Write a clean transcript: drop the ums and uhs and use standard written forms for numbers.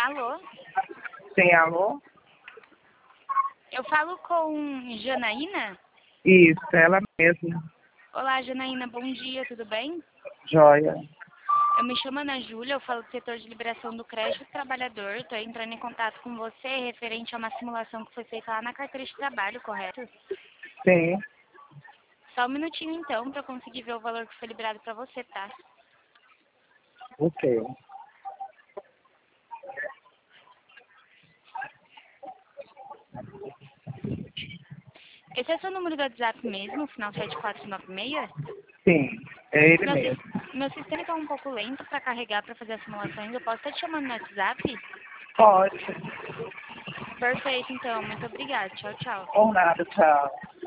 Alô? Sim, alô? Eu falo com Janaína? Isso, ela mesma. Olá, Janaína, bom dia, tudo bem? Joia. Eu me chamo Ana Júlia, eu falo do setor de liberação do crédito do trabalhador. Estou entrando em contato com você referente a uma simulação que foi feita lá na carteira de trabalho, correto? Sim, Só um minutinho então, para eu conseguir ver o valor que foi liberado para você, tá? ok. Esse é o seu número do WhatsApp mesmo, final 7496? Sim, é ele Meu, mesmo. meu sistema está um pouco lento para carregar para fazer as simulações. Eu posso estar te chamando no WhatsApp? Pode. Perfeito, então. Muito obrigada. Tchau, tchau. Ou nada, tchau.